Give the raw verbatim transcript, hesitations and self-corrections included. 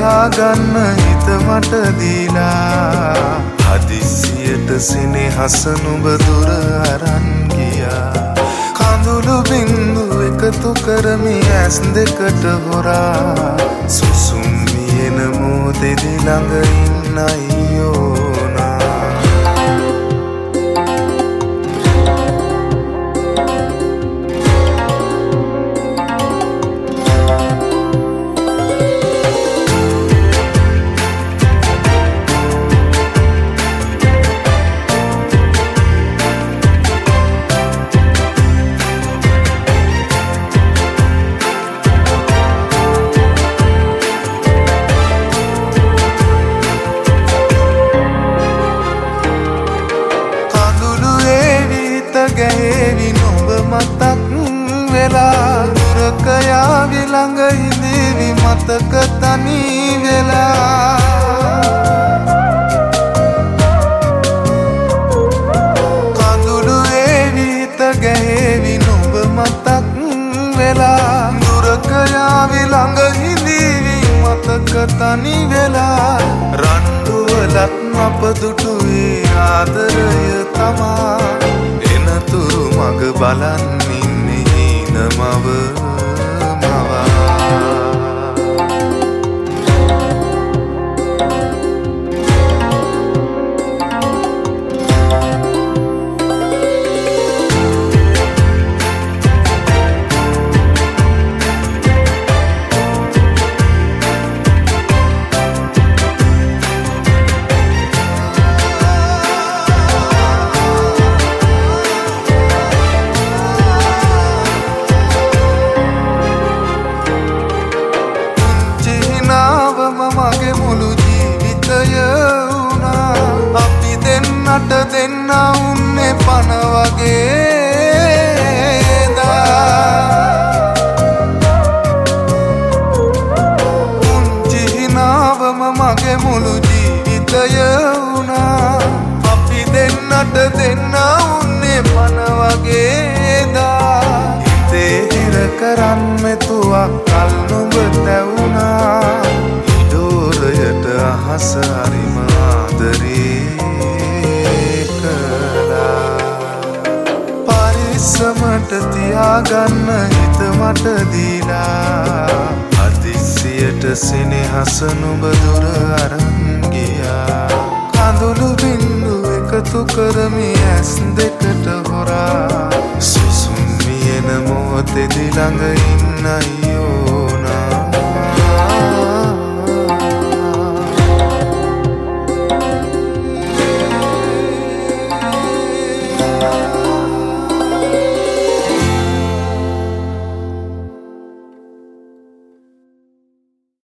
තියාගන්න හිත මට දීලා හදිසියට සෙනෙහස නුඹ දුර අරන් ගියා කඳුළු බින්දු එකතු කරමි ඇස් දෙකට හොරා සුසුම් මියෙන මොහොතෙදි ළඟ ඉන්නයි ඕනා ගැහෙවි නුඹ මතක් වෙලා දුරක යාවි ළඟ ඉඳීවි මතක තනි වෙලා කඳුළු ඒවි හිත ගැහෙවි නුඹ මතක් වෙලා දුරක යාවි ළඟ ඉඳීවි මතක තනි වෙලා රණ්ඩුවලත් අප දුටුවේ ආදරය තමා එනතුරු මග බලන් ඉන්නේ හීන මව මවා මගේ මුළු ජීවිතය වුණා අපි දෙන්නට දෙන්න උන්නේ පන වගේ පුංචි හිනාවම මගේ මුළු ජීවිතය වුණා අපි දෙන්නට දෙන්න උන්නේ පන වගේ හිතේ හිර කරන් මෙතුවක් කල් නුඹ තැවුණා අහස හරිම ආදරේ කළා පරිස්සමට තියාගන්න හිත මට දීලා හදිසියට සෙනෙහස නුඹ දුර අරන් ගියා කඳුළු බින්දු එකතු කරමි ඇස් දෙකට හොරා සුසුම් මියෙන මොහොතෙදි ළඟ ඉන්නයි